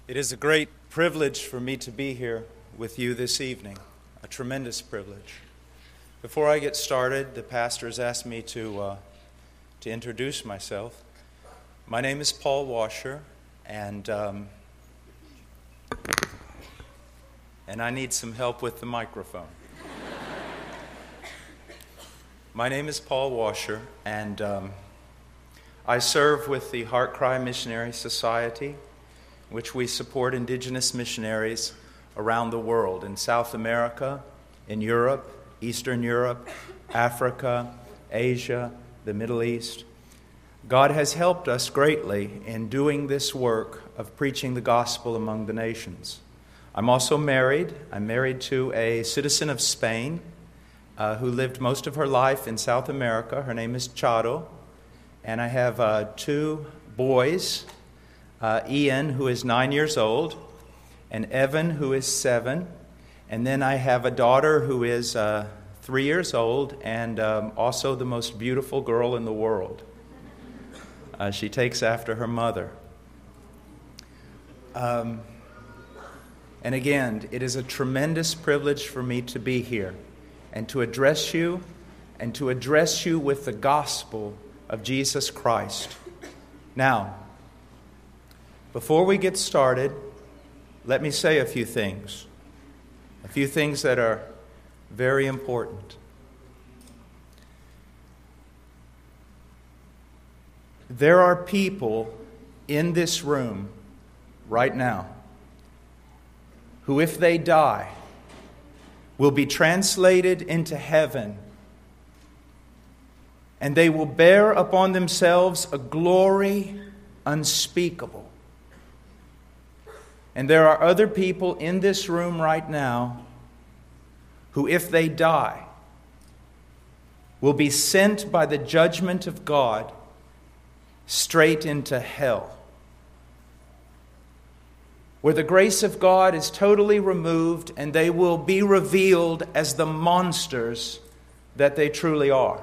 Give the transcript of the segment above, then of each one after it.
It is a great privilege for me to be here with you this evening, a tremendous privilege. Before I get started, the pastor has asked me to introduce myself. My name is Paul Washer, and I need some help with the microphone. My name is Paul Washer, and I serve with the Heart Cry Missionary Society, which we support indigenous missionaries around the world, in South America, in Europe, Eastern Europe, Africa, Asia, the Middle East. God has helped us greatly in doing this work of preaching the gospel among the nations. I'm also married. I'm married to a citizen of Spain who lived most of her life in South America. Her name is Charo. And I have two boys, Ian, who is 9 years old, and Evan, who is 7. And then I have a daughter who is 3 years old and also the most beautiful girl in the world. She takes after her mother. And again, it is a tremendous privilege for me to be here and to address you with the gospel of Jesus Christ. Now, before we get started, let me say a few things that are very important. There are people in this room right now who, if they die, will be translated into heaven, and they will bear upon themselves a glory unspeakable. And there are other people in this room right now who, if they die, will be sent by the judgment of God straight into hell, where the grace of God is totally removed and they will be revealed as the monsters that they truly are.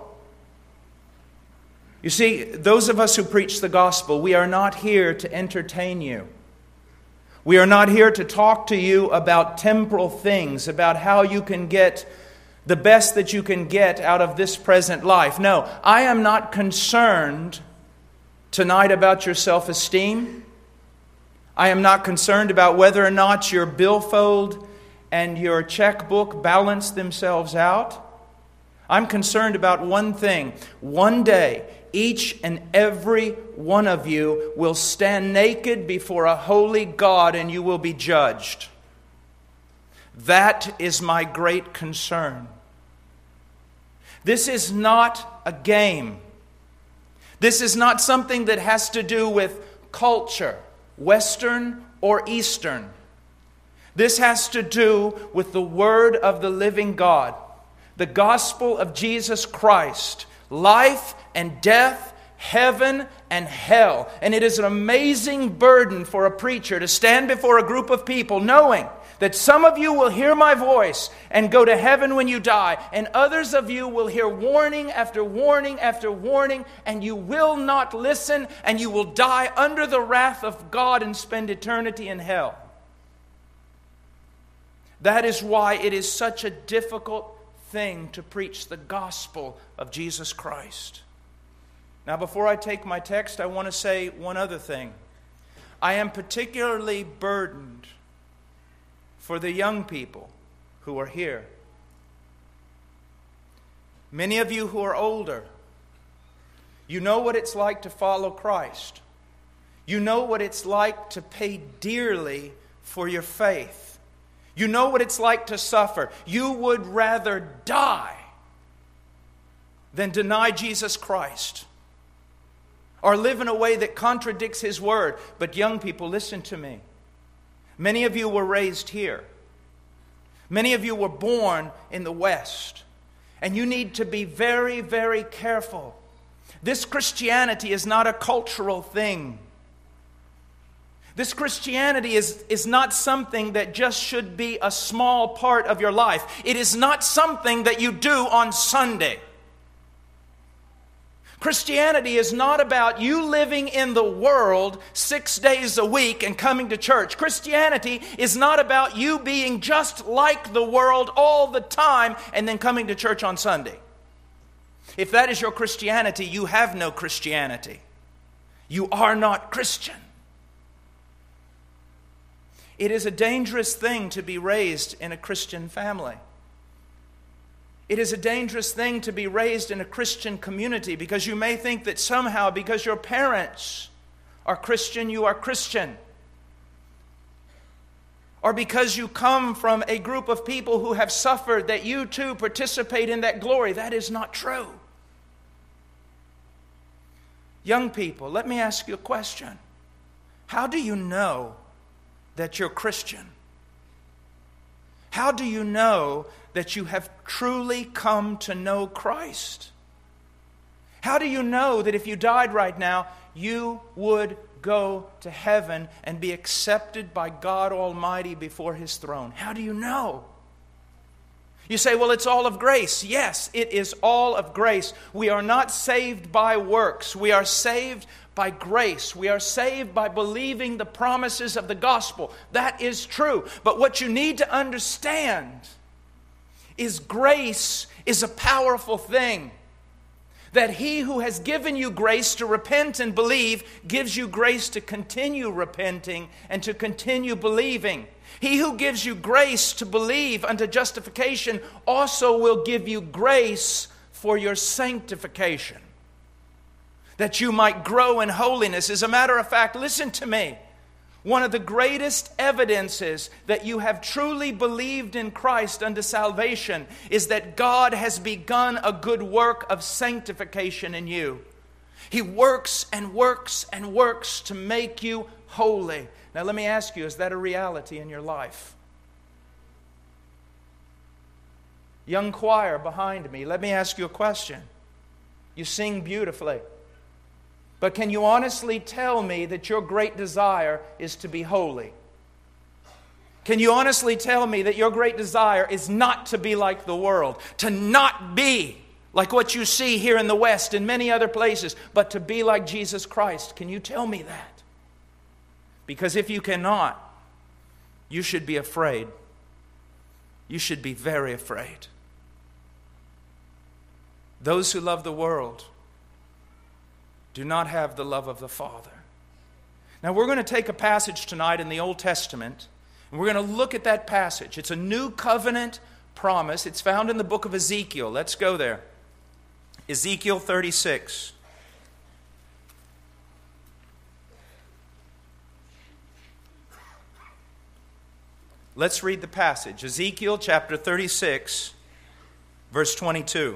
You see, those of us who preach the gospel, we are not here to entertain you. We are not here to talk to you about temporal things, about how you can get the best that you can get out of this present life. No, I am not concerned tonight about your self-esteem. I am not concerned about whether or not your billfold and your checkbook balance themselves out. I'm concerned about one thing. One day, each and every one of you will stand naked before a holy God and you will be judged. That is my great concern. This is not a game. This is not something that has to do with culture, Western or Eastern. This has to do with the Word of the living God, the gospel of Jesus Christ, life and death, heaven and hell. And it is an amazing burden for a preacher to stand before a group of people knowing that some of you will hear my voice and go to heaven when you die, and others of you will hear warning after warning after warning, and you will not listen, and you will die under the wrath of God and spend eternity in hell. That is why it is such a difficult thing to preach the gospel of Jesus Christ. Now, before I take my text, I want to say one other thing. I am particularly burdened for the young people who are here. Many of you who are older, you know what it's like to follow Christ. You know what it's like to pay dearly for your faith. You know what it's like to suffer. You would rather die than deny Jesus Christ or live in a way that contradicts His Word. But young people, listen to me. Many of you were raised here. Many of you were born in the West. And you need to be very, very careful. This Christianity is not a cultural thing. This Christianity is not something that just should be a small part of your life. It is not something that you do on Sunday. Christianity is not about you living in the world 6 days a week and coming to church. Christianity is not about you being just like the world all the time and then coming to church on Sunday. If that is your Christianity, you have no Christianity. You are not Christian. It is a dangerous thing to be raised in a Christian family. It is a dangerous thing to be raised in a Christian community, because you may think that somehow because your parents are Christian, you are Christian. Or because you come from a group of people who have suffered, that you too participate in that glory. That is not true. Young people, let me ask you a question. How do you know that you're Christian? How do you know that you have truly come to know Christ? How do you know that if you died right now, you would go to heaven and be accepted by God Almighty before His throne? How do you know? You say, well, it's all of grace. Yes, it is all of grace. We are not saved by works. We are saved by grace. We are saved by believing the promises of the gospel. That is true. But what you need to understand is grace is a powerful thing. That He who has given you grace to repent and believe gives you grace to continue repenting and to continue believing. He who gives you grace to believe unto justification also will give you grace for your sanctification, that you might grow in holiness. As a matter of fact, listen to me. One of the greatest evidences that you have truly believed in Christ unto salvation is that God has begun a good work of sanctification in you. He works and works and works to make you holy. Now let me ask you, is that a reality in your life? Young choir behind me, let me ask you a question. You sing beautifully. But can you honestly tell me that your great desire is to be holy? Can you honestly tell me that your great desire is not to be like the world, to not be like what you see here in the West and many other places, but to be like Jesus Christ? Can you tell me that? Because if you cannot, you should be afraid. You should be very afraid. Those who love the world do not have the love of the Father. Now we're going to take a passage tonight in the Old Testament, and we're going to look at that passage. It's a new covenant promise. It's found in the book of Ezekiel. Let's go there. Ezekiel 36. Let's read the passage. Ezekiel chapter 36, verse 22.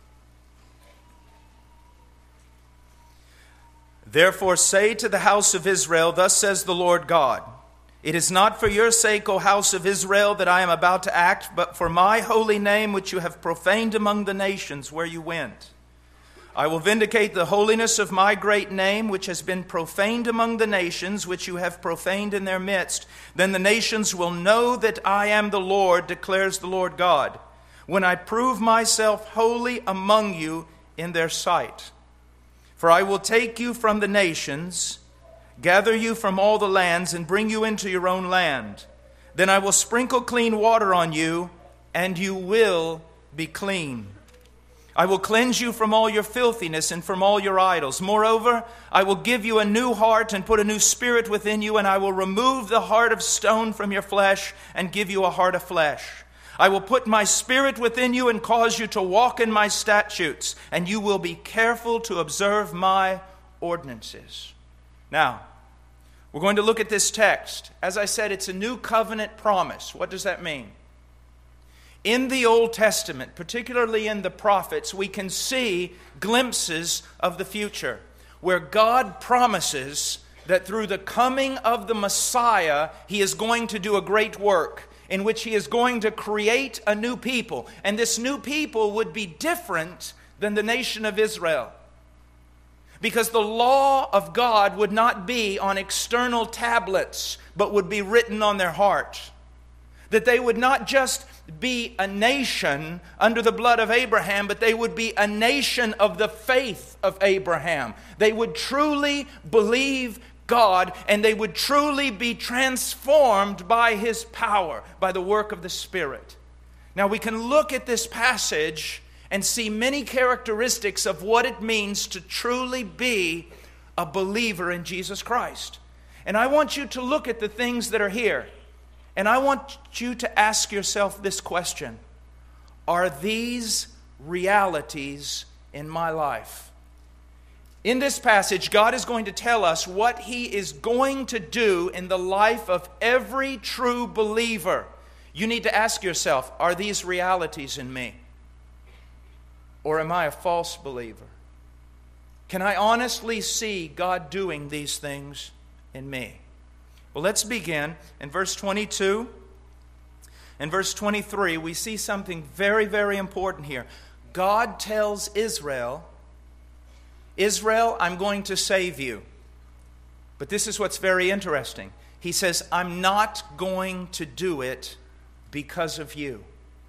Therefore say to the house of Israel, thus says the Lord God, it is not for your sake, O house of Israel, that I am about to act, but for my holy name which you have profaned among the nations where you went. I will vindicate the holiness of my great name, which has been profaned among the nations, which you have profaned in their midst. Then the nations will know that I am the Lord, declares the Lord God, when I prove myself holy among you in their sight. For I will take you from the nations, gather you from all the lands, and bring you into your own land. Then I will sprinkle clean water on you, and you will be clean. I will cleanse you from all your filthiness and from all your idols. Moreover, I will give you a new heart and put a new spirit within you, and I will remove the heart of stone from your flesh and give you a heart of flesh. I will put my spirit within you and cause you to walk in my statutes, and you will be careful to observe my ordinances. Now, we're going to look at this text. As I said, it's a new covenant promise. What does that mean? In the Old Testament, particularly in the prophets, we can see glimpses of the future, where God promises that through the coming of the Messiah, He is going to do a great work, in which He is going to create a new people. And this new people would be different than the nation of Israel, because the law of God would not be on external tablets, but would be written on their heart. That they would not just be a nation under the blood of Abraham, but they would be a nation of the faith of Abraham. They would truly believe God, and they would truly be transformed by His power, by the work of the Spirit. Now we can look at this passage and see many characteristics of what it means to truly be a believer in Jesus Christ. And I want you to look at the things that are here. And I want you to ask yourself this question: are these realities in my life? In this passage, God is going to tell us what He is going to do in the life of every true believer. You need to ask yourself, are these realities in me? Or am I a false believer? Can I honestly see God doing these things in me? Well, let's begin in verse 22. In verse 23, we see something very, very important here. God tells Israel, I'm going to save you. But this is what's very interesting. He says, I'm not going to do it because of you.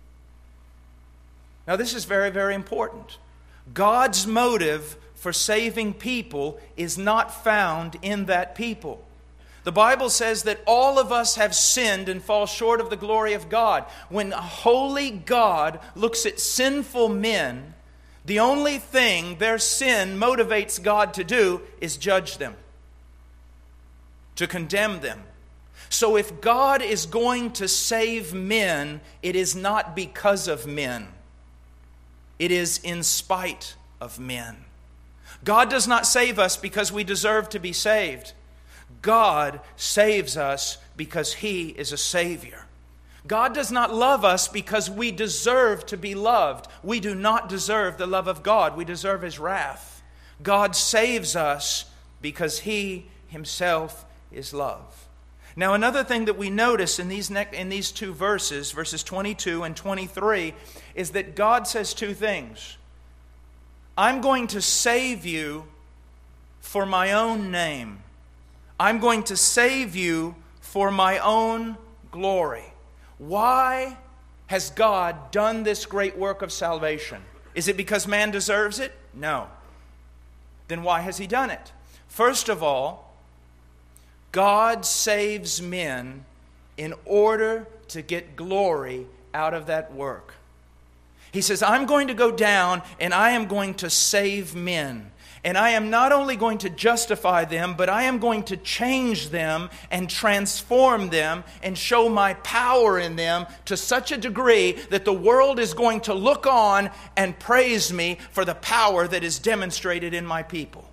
Now, this is very, very important. God's motive for saving people is not found in that people. The Bible says that all of us have sinned and fall short of the glory of God. When a holy God looks at sinful men, the only thing their sin motivates God to do is judge them, to condemn them. So if God is going to save men, it is not because of men. It is in spite of men. God does not save us because we deserve to be saved. God saves us because He is a Savior. God does not love us because we deserve to be loved. We do not deserve the love of God. We deserve His wrath. God saves us because He Himself is love. Now, another thing that we notice in these two verses, verses 22 and 23, is that God says two things. I'm going to save you for my own name. I'm going to save you for my own glory. Why has God done this great work of salvation? Is it because man deserves it? No. Then why has He done it? First of all, God saves men in order to get glory out of that work. He says, I'm going to go down and I am going to save men. And I am not only going to justify them, but I am going to change them and transform them and show my power in them to such a degree that the world is going to look on and praise me for the power that is demonstrated in my people.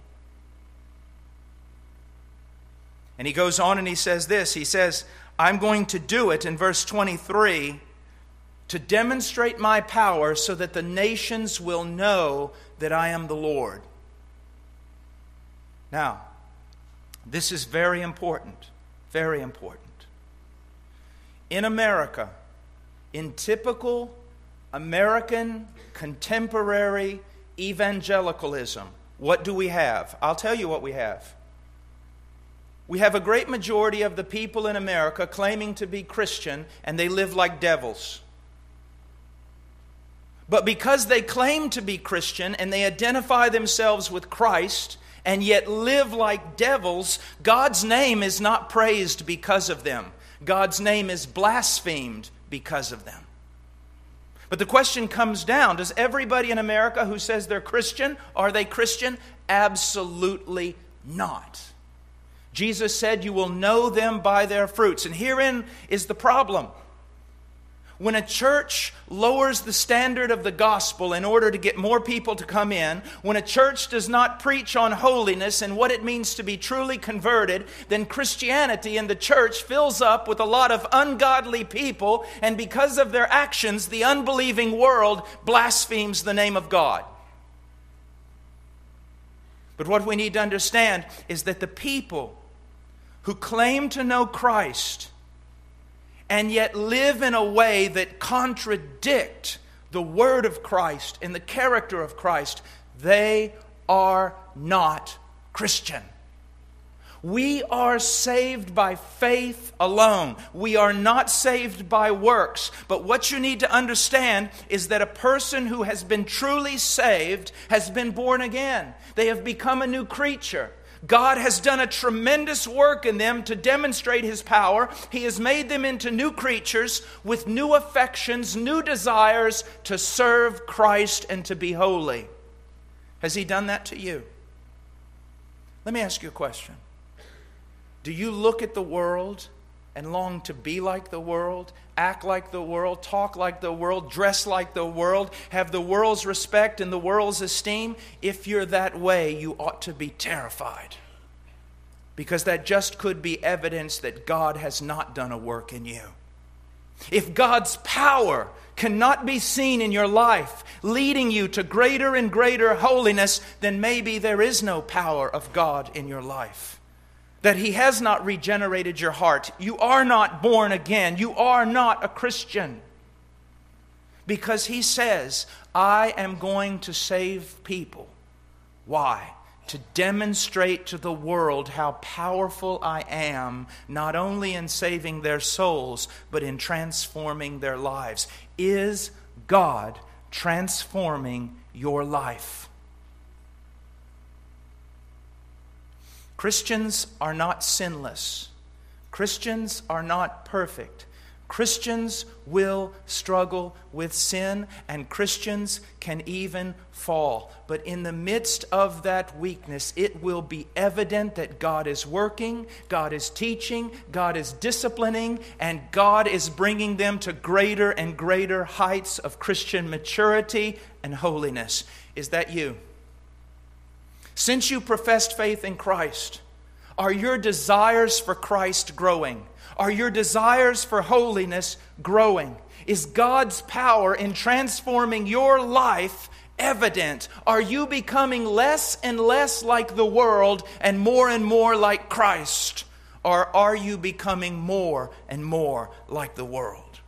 And he goes on and he says this. He says, I'm going to do it in verse 23 to demonstrate my power so that the nations will know that I am the Lord. Now, this is very important, very important. In America, in typical American contemporary evangelicalism, what do we have? I'll tell you what we have. We have a great majority of the people in America claiming to be Christian, and they live like devils. But because they claim to be Christian and they identify themselves with Christ and yet live like devils, God's name is not praised because of them. God's name is blasphemed because of them. But the question comes down, does everybody in America who says they're Christian, are they Christian? Absolutely not. Jesus said, you will know them by their fruits. And herein is the problem. When a church lowers the standard of the gospel in order to get more people to come in, when a church does not preach on holiness and what it means to be truly converted, then Christianity in the church fills up with a lot of ungodly people, and because of their actions, the unbelieving world blasphemes the name of God. But what we need to understand is that the people who claim to know Christ and yet live in a way that contradict the word of Christ and the character of Christ, they are not Christian. We are saved by faith alone. We are not saved by works. But what you need to understand is that a person who has been truly saved has been born again. They have become a new creature. God has done a tremendous work in them to demonstrate His power. He has made them into new creatures with new affections, new desires to serve Christ and to be holy. Has He done that to you? Let me ask you a question. Do you look at the world and long to be like the world, act like the world, talk like the world, dress like the world, have the world's respect and the world's esteem? If you're that way, you ought to be terrified, because that just could be evidence that God has not done a work in you. If God's power cannot be seen in your life, leading you to greater and greater holiness, then maybe there is no power of God in your life. That He has not regenerated your heart. You are not born again. You are not a Christian. Because He says, I am going to save people. Why? To demonstrate to the world how powerful I am, not only in saving their souls, but in transforming their lives. Is God transforming your life? Christians are not sinless. Christians are not perfect. Christians will struggle with sin, and Christians can even fall. But in the midst of that weakness, it will be evident that God is working, God is teaching, God is disciplining, and God is bringing them to greater and greater heights of Christian maturity and holiness. Is that you? Since you professed faith in Christ, are your desires for Christ growing? Are your desires for holiness growing? Is God's power in transforming your life evident? Are you becoming less and less like the world and more like Christ? Or are you becoming more and more like the world?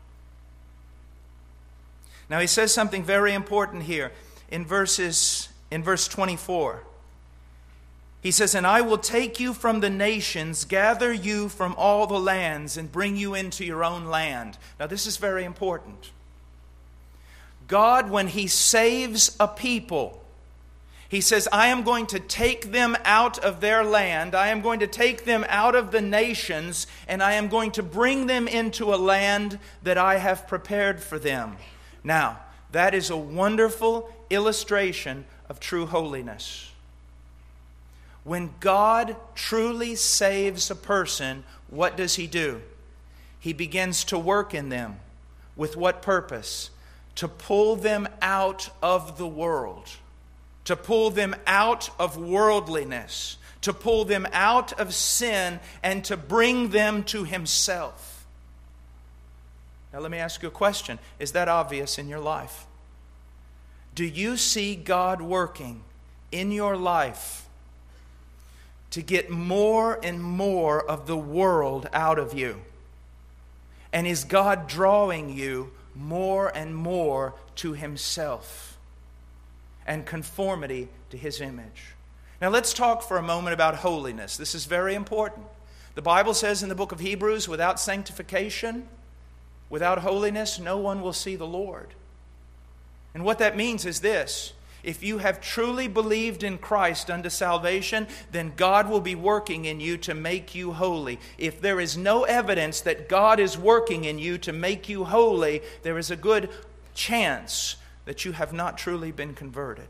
Now he says something very important here in verse 24. He says, and I will take you from the nations, gather you from all the lands, and bring you into your own land. Now this is very important. God, when He saves a people, He says, I am going to take them out of their land. I am going to take them out of the nations, and I am going to bring them into a land that I have prepared for them. Now, that is a wonderful illustration of true holiness. When God truly saves a person, what does He do? He begins to work in them. With what purpose? To pull them out of the world. To pull them out of worldliness. To pull them out of sin and to bring them to Himself. Now let me ask you a question. Is that obvious in your life? Do you see God working in your life to get more and more of the world out of you? And is God drawing you more and more to Himself and conformity to His image? Now let's talk for a moment about holiness. This is very important. The Bible says in the book of Hebrews, without sanctification, without holiness, no one will see the Lord. And what that means is this. If you have truly believed in Christ unto salvation, then God will be working in you to make you holy. If there is no evidence that God is working in you to make you holy, there is a good chance that you have not truly been converted.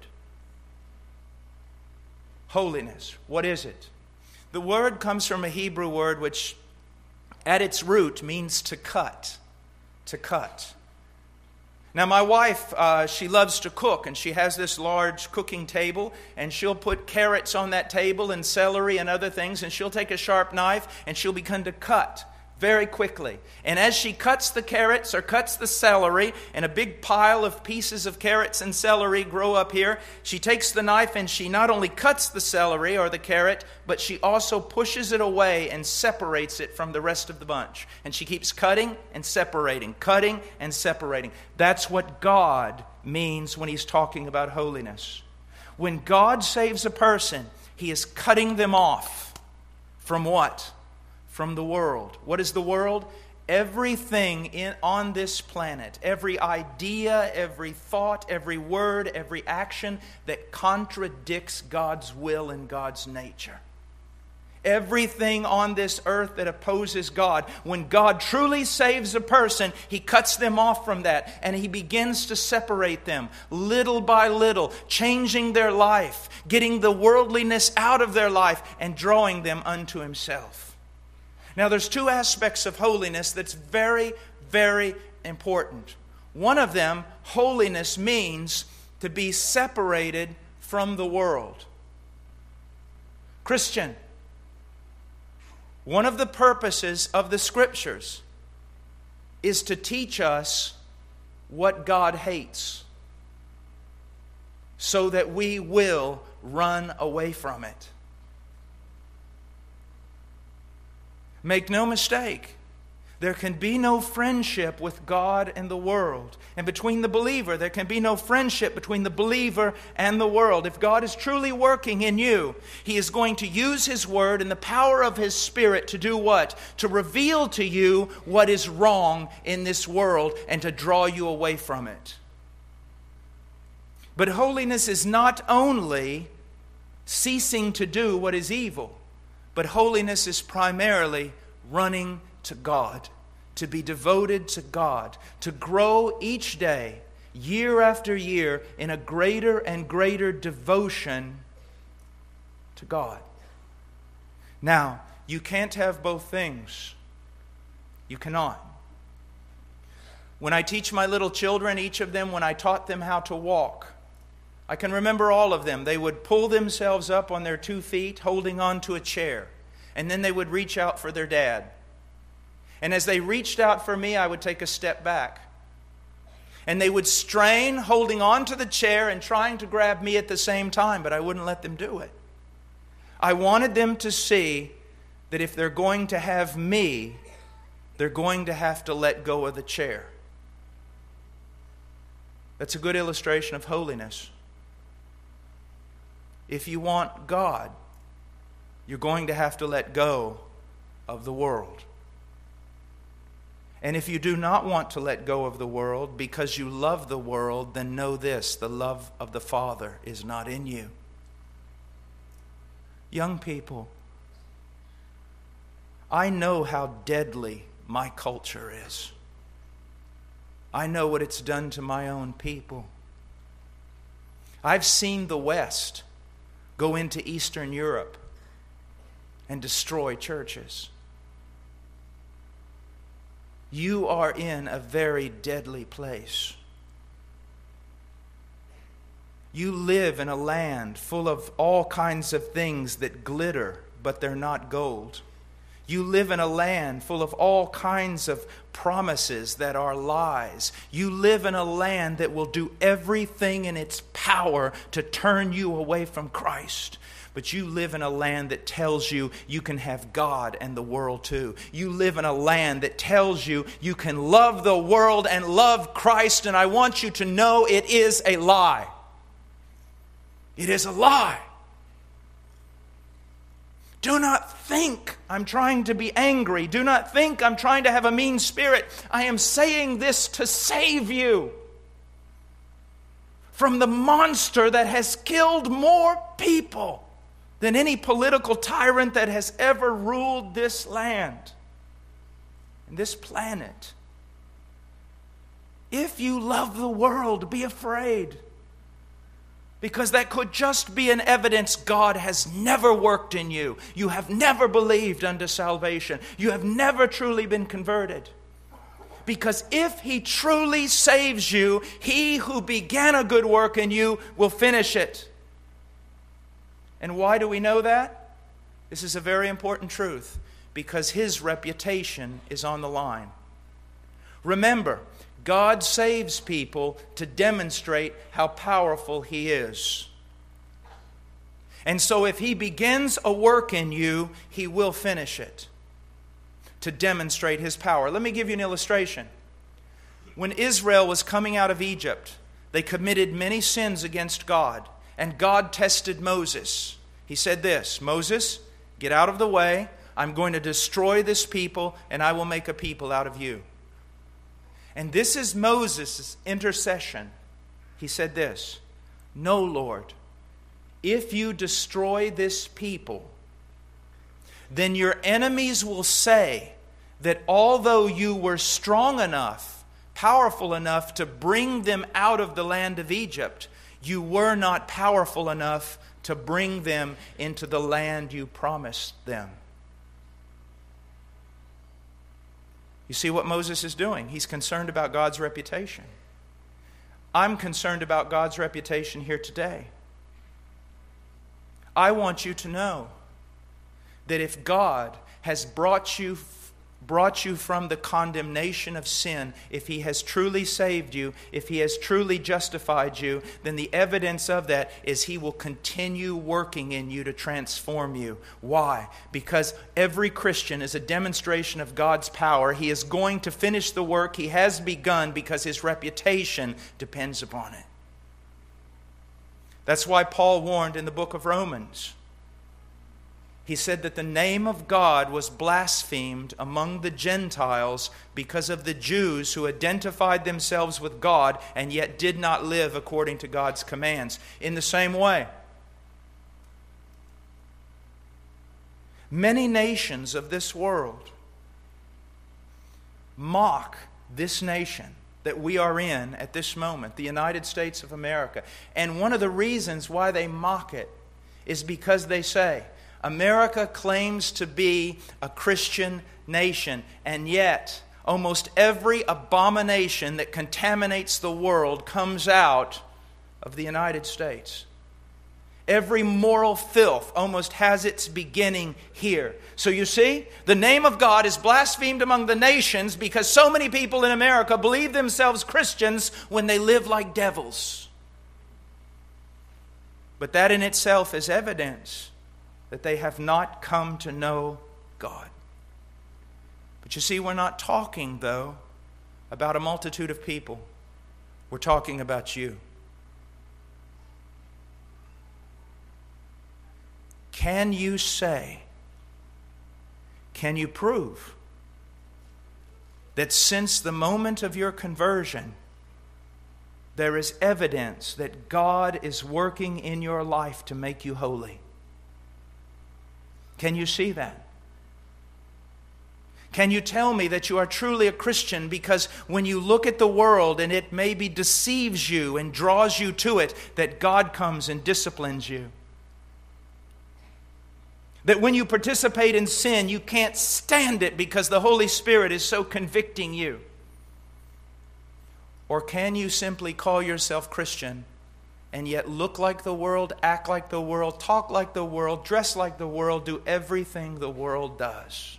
Holiness, what is it? The word comes from a Hebrew word which at its root means to cut. To cut. Now my wife, she loves to cook, and she has this large cooking table, and she'll put carrots on that table and celery and other things, and she'll take a sharp knife and she'll begin to cut very quickly. And as she cuts the carrots or cuts the celery, and a big pile of pieces of carrots and celery grow up here, she takes the knife and she not only cuts the celery or the carrot, but she also pushes it away and separates it from the rest of the bunch. And she keeps cutting and separating, cutting and separating. That's what God means when He's talking about holiness. When God saves a person, He is cutting them off From what? From the world. What is the world? Everything on this planet, every idea, every thought, every word, every action that contradicts God's will and God's nature. Everything on this earth that opposes God. When God truly saves a person, He cuts them off from that and He begins to separate them little by little, changing their life, getting the worldliness out of their life and drawing them unto Himself. Now there's two aspects of holiness that's very, very important. One of them, holiness means to be separated from the world. Christian, one of the purposes of the Scriptures is to teach us what God hates, so that we will run away from it. Make no mistake, there can be no friendship with God and the world. And between the believer, there can be no friendship between the believer and the world. If God is truly working in you, He is going to use His Word and the power of His Spirit to do what? To reveal to you what is wrong in this world and to draw you away from it. But holiness is not only ceasing to do what is evil, but holiness is primarily running to God, to be devoted to God, to grow each day, year after year, in a greater and greater devotion to God. Now, you can't have both things. You cannot. When I teach my little children, each of them, when I taught them how to walk, I can remember all of them. They would pull themselves up on their 2 feet, holding on to a chair. And then they would reach out for their dad. And as they reached out for me, I would take a step back. And they would strain, holding on to the chair and trying to grab me at the same time, but I wouldn't let them do it. I wanted them to see that if they're going to have me, they're going to have to let go of the chair. That's a good illustration of holiness. If you want God, you're going to have to let go of the world. And if you do not want to let go of the world because you love the world, then know this: the love of the Father is not in you. Young people, I know how deadly my culture is. I know what it's done to my own people. I've seen the West go into Eastern Europe and destroy churches. You are in a very deadly place. You live in a land full of all kinds of things that glitter, but they're not gold. You live in a land full of all kinds of promises that are lies. You live in a land that will do everything in its power to turn you away from Christ. But you live in a land that tells you you can have God and the world too. You live in a land that tells you you can love the world and love Christ, and I want you to know it is a lie. It is a lie. Do not think I'm trying to be angry. Do not think I'm trying to have a mean spirit. I am saying this to save you from the monster that has killed more people than any political tyrant that has ever ruled this land and this planet. If you love the world, be afraid. Because that could just be an evidence God has never worked in you. You have never believed unto salvation. You have never truly been converted. Because if He truly saves you, He who began a good work in you will finish it. And why do we know that? This is a very important truth. Because His reputation is on the line. Remember, God saves people to demonstrate how powerful He is. And so if He begins a work in you, He will finish it to demonstrate His power. Let me give you an illustration. When Israel was coming out of Egypt, they committed many sins against God, and God tested Moses. He said this: Moses, Get out of the way. I'm going to destroy this people, and I will make a people out of you. And this is Moses' intercession. He said this, "No, Lord, if you destroy this people, then your enemies will say that although you were strong enough, powerful enough to bring them out of the land of Egypt, you were not powerful enough to bring them into the land you promised them." You see what Moses is doing? He's concerned about God's reputation. I'm concerned about God's reputation here today. I want you to know that if God has brought you from the condemnation of sin, if He has truly saved you, if He has truly justified you, then the evidence of that is He will continue working in you to transform you. Why? Because every Christian is a demonstration of God's power. He is going to finish the work He has begun because His reputation depends upon it. That's why Paul warned in the book of Romans. He said that the name of God was blasphemed among the Gentiles because of the Jews who identified themselves with God and yet did not live according to God's commands. In the same way, many nations of this world mock this nation that we are in at this moment, the United States of America. And one of the reasons why they mock it is because they say, America claims to be a Christian nation, and yet almost every abomination that contaminates the world comes out of the United States. Every moral filth almost has its beginning here. So you see, the name of God is blasphemed among the nations because so many people in America believe themselves Christians when they live like devils. But that in itself is evidence that they have not come to know God. But you see, we're not talking, though, about a multitude of people. We're talking about you. Can you say, can you prove that since the moment of your conversion, there is evidence that God is working in your life to make you holy? Can you see that? Can you tell me that you are truly a Christian because when you look at the world and it maybe deceives you and draws you to it, that God comes and disciplines you? That when you participate in sin, you can't stand it because the Holy Spirit is so convicting you? Or can you simply call yourself Christian and yet look like the world, act like the world, talk like the world, dress like the world, do everything the world does?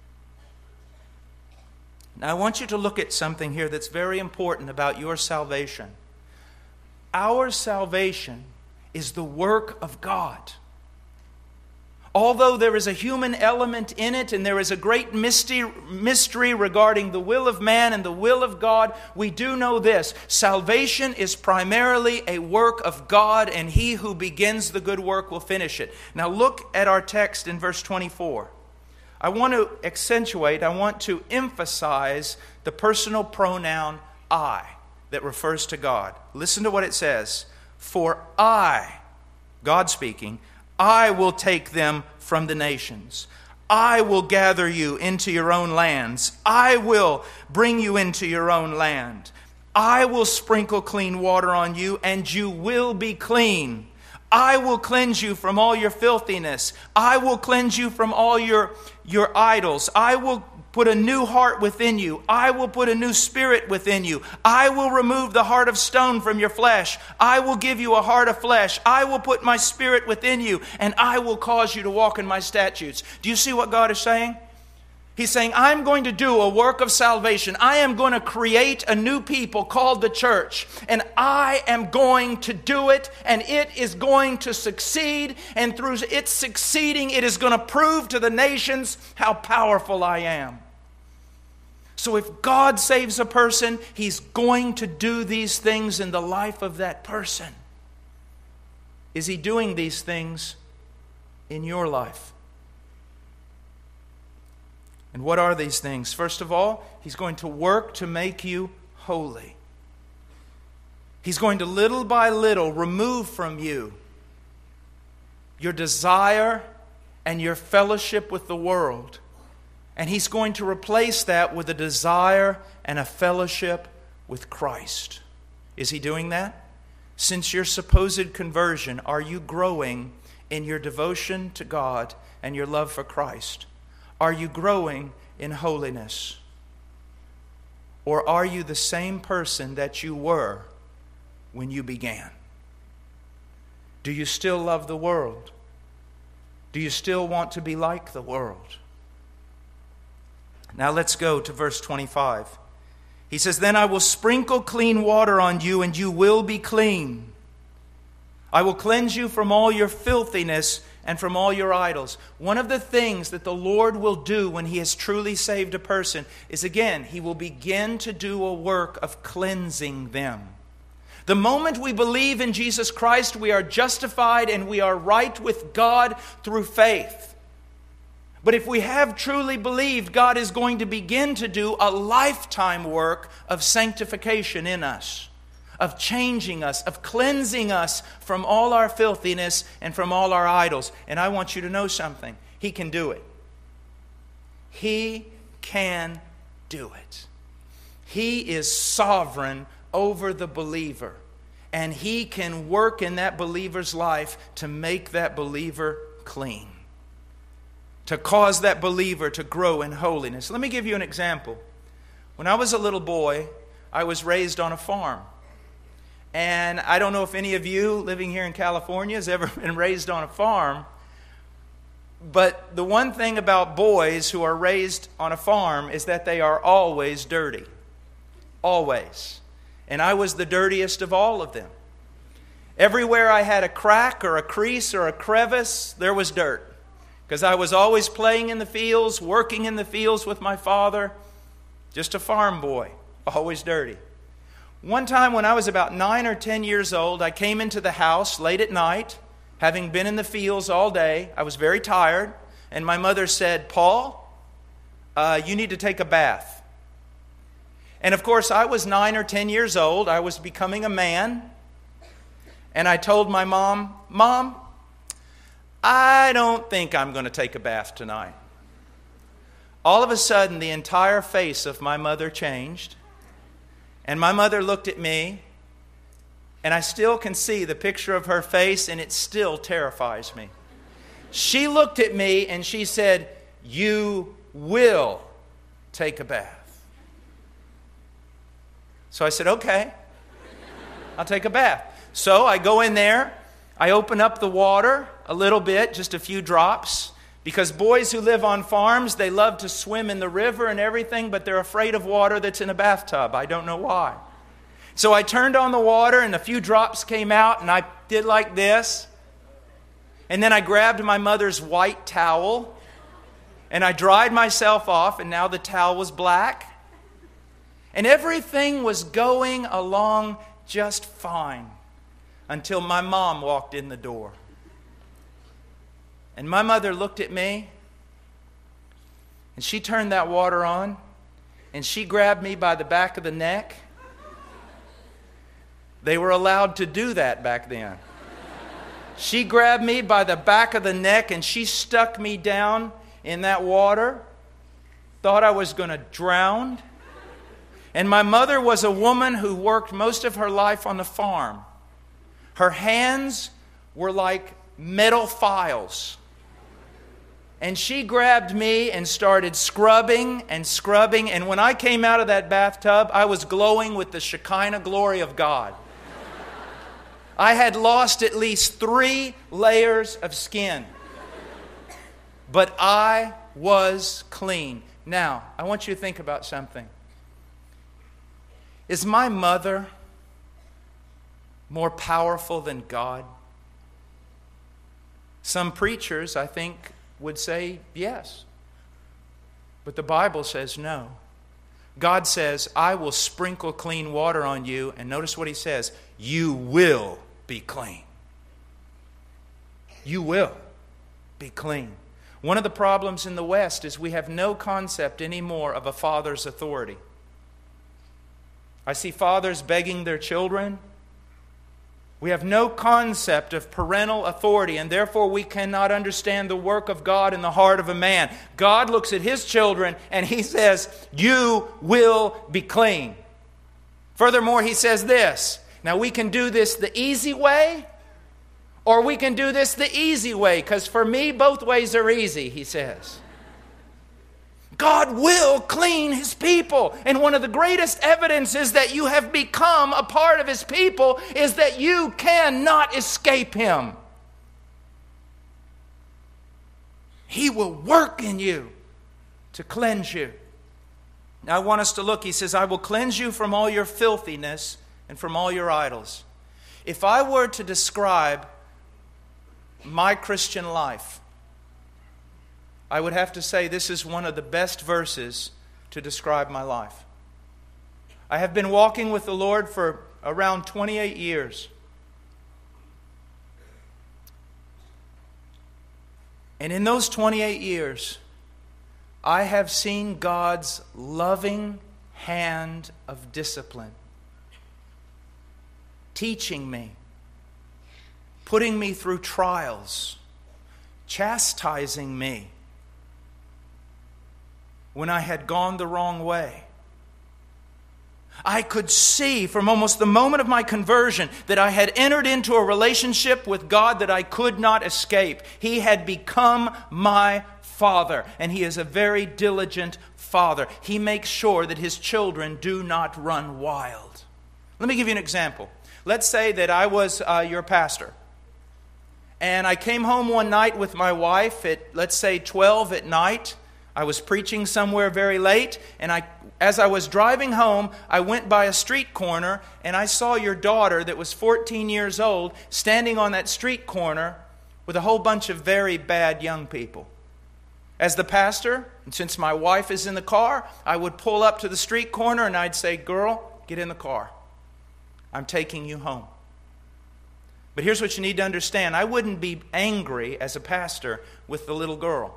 Now I want you to look at something here that's very important about your salvation. Our salvation is the work of God. Although there is a human element in it and there is a great mystery regarding the will of man and the will of God, we do know this. Salvation is primarily a work of God, and He who begins the good work will finish it. Now look at our text in verse 24. I want to emphasize the personal pronoun I that refers to God. Listen to what it says. For I, God speaking, I will take them from the nations. I will gather you into your own lands. I will bring you into your own land. I will sprinkle clean water on you, and you will be clean. I will cleanse you from all your filthiness. I will cleanse you from all your idols. I will put a new heart within you. I will put a new spirit within you. I will remove the heart of stone from your flesh. I will give you a heart of flesh. I will put my spirit within you, and I will cause you to walk in my statutes. Do you see what God is saying? He's saying, I'm going to do a work of salvation. I am going to create a new people called the church. And I am going to do it, and it is going to succeed. And through its succeeding, it is going to prove to the nations how powerful I am. So if God saves a person, He's going to do these things in the life of that person. Is He doing these things in your life? And what are these things? First of all, He's going to work to make you holy. He's going to little by little remove from you your desire and your fellowship with the world. And He's going to replace that with a desire and a fellowship with Christ. Is He doing that? Since your supposed conversion, are you growing in your devotion to God and your love for Christ? Are you growing in holiness? Or are you the same person that you were when you began? Do you still love the world? Do you still want to be like the world? Now let's go to verse 25. He says, "Then I will sprinkle clean water on you, and you will be clean. I will cleanse you from all your filthiness and from all your idols." One of the things that the Lord will do when He has truly saved a person is, again, He will begin to do a work of cleansing them. The moment we believe in Jesus Christ, we are justified and we are right with God through faith. But if we have truly believed, God is going to begin to do a lifetime work of sanctification in us, of changing us, of cleansing us from all our filthiness and from all our idols. And I want you to know something. He can do it. He can do it. He is sovereign over the believer. And He can work in that believer's life to make that believer clean, to cause that believer to grow in holiness. Let me give you an example. When I was a little boy, I was raised on a farm. And I don't know if any of you living here in California has ever been raised on a farm. But the one thing about boys who are raised on a farm is that they are always dirty. Always. And I was the dirtiest of all of them. Everywhere I had a crack or a crease or a crevice, there was dirt. Because I was always playing in the fields, working in the fields with my father. Just a farm boy, always dirty. One time when I was about 9 or 10 years old, I came into the house late at night, having been in the fields all day. I was very tired. And my mother said, "Paul, you need to take a bath." And of course, I was 9 or 10 years old. I was becoming a man. And I told my mom, "Mom, I don't think I'm going to take a bath tonight." All of a sudden, the entire face of my mother changed. And my mother looked at me, and I still can see the picture of her face, and it still terrifies me. She looked at me and she said, "You will take a bath." So I said, "Okay, I'll take a bath." So I go in there, I open up the water a little bit, just a few drops, because boys who live on farms, they love to swim in the river and everything, but they're afraid of water that's in a bathtub. I don't know why. So I turned on the water and a few drops came out and I did like this. And then I grabbed my mother's white towel and I dried myself off, and now the towel was black. And everything was going along just fine until my mom walked in the door. And my mother looked at me, and she turned that water on, and she grabbed me by the back of the neck. They were allowed to do that back then. She grabbed me by the back of the neck, and she stuck me down in that water. Thought I was going to drown. And my mother was a woman who worked most of her life on the farm. Her hands were like metal files. And she grabbed me and started scrubbing and scrubbing. And when I came out of that bathtub, I was glowing with the Shekinah glory of God. I had lost at least 3 layers of skin. But I was clean. Now, I want you to think about something. Is my mother more powerful than God? Some preachers, I think, would say yes. But the Bible says no. God says, "I will sprinkle clean water on you." And notice what He says, "You will be clean." You will be clean. One of the problems in the West is we have no concept anymore of a father's authority. I see fathers begging their children. We have no concept of parental authority, and therefore we cannot understand the work of God in the heart of a man. God looks at His children and He says, "You will be clean." Furthermore, He says this, now we can do this the easy way, or we can do this the easy way, because for me, both ways are easy, He says. God will clean His people. And one of the greatest evidences that you have become a part of His people is that you cannot escape Him. He will work in you to cleanse you. Now I want us to look. He says, "I will cleanse you from all your filthiness and from all your idols." If I were to describe my Christian life, I would have to say this is one of the best verses to describe my life. I have been walking with the Lord for around 28 years. And in those 28 years, I have seen God's loving hand of discipline, teaching me, putting me through trials, chastising me when I had gone the wrong way. I could see from almost the moment of my conversion that I had entered into a relationship with God that I could not escape. He had become my Father, and He is a very diligent Father. He makes sure that His children do not run wild. Let me give you an example. Let's say that I was your pastor, and I came home one night with my wife at, let's say, 12 at night. I was preaching somewhere very late, and as I was driving home, I went by a street corner, and I saw your daughter that was 14 years old standing on that street corner with a whole bunch of very bad young people. As the pastor, and since my wife is in the car, I would pull up to the street corner and I'd say, "Girl, get in the car. I'm taking you home." But here's what you need to understand. I wouldn't be angry as a pastor with the little girl.